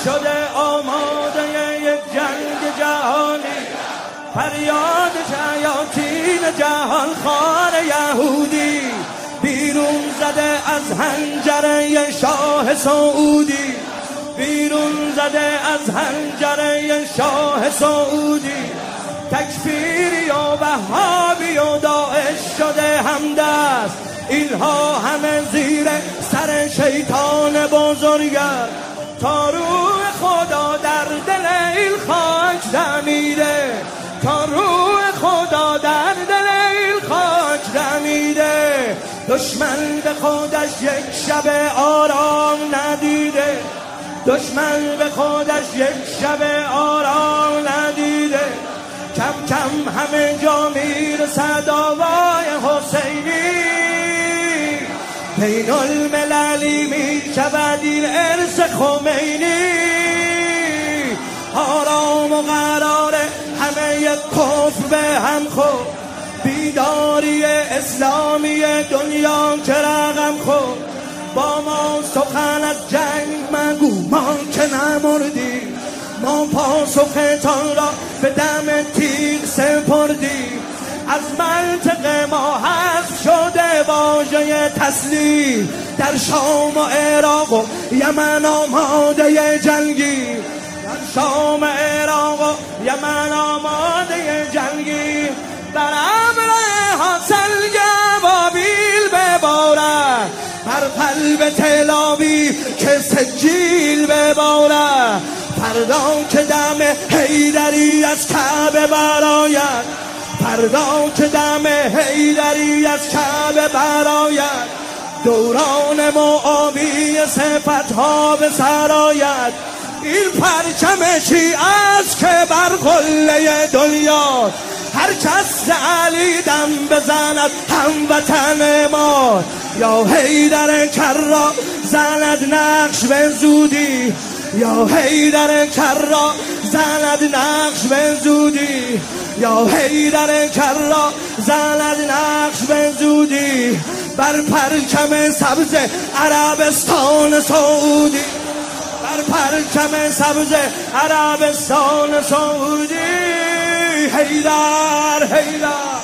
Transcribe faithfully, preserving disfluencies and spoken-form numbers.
شده آماده یک جنگ جهانی، فریاد شیاطین جهان خار یهودی، بیرون زده از حنجره شاه سعودی، بیرون زده از حنجره شاه سعودی. تکفیری و وهابی و داعش شده همدست، اینها همه زیر سر شیطان بزرگه. تا روح خدا در دل این خاک دمیده، تا روح خدا در دل این خاک دمیده. دشمن به خودش یک شب آرام ندیده، دشمن به خودش یک شب آرام ندیده. کم کم همه جا میرسد آوای حسینی، بین المللی میشود این ارث خمینی. آرام و قراره همه یک کفر به هم خورد، بیداری اسلامی دنیا که رقم خورد. با ما سخن از جنگ مگو ما که نمردیم، ما پاسختان را به دم تیغ سپردیم. از منطقه ما حذف شده واژه تسلیم، در شام و عراق و یمن آماده جنگی، در شام و عراق و یمن آماده جنگی. بر امر حاصل گوابیل ببارد، بر قلب تلاوی که سجیل ببارد. فردا که دم حیدری از کعبه برآید، فردا که دم حیدری از کعبه برآید. دوران معاوی صفتها به سر آید. این پرچم شیعه است که بر قله دنیا، هر کس علی دم بزند هموطن ما. یا حیدر کرا زند نقش به زودی، یا حیدر کرا زند نقش به زودی، یا حیدر کرا زند نقش به زودی. بر پرچم سبز عربستان سعودی، بر پرچم سبز عربستان سعودی. حیدر حیدر